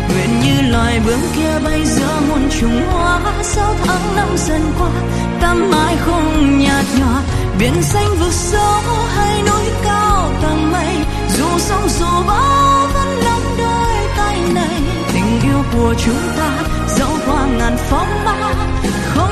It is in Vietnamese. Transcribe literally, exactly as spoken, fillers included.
nguyện như loài bướm kia bay giữa muôn trùng hoa. Sáu tháng năm dần qua ta mãi không nhạt nhòa, biển xanh vực sâu hay núi cao tầng mây, dù sóng dù bão vẫn nắm đôi tay này. Tình yêu của chúng ta dẫu qua ngàn phong ba không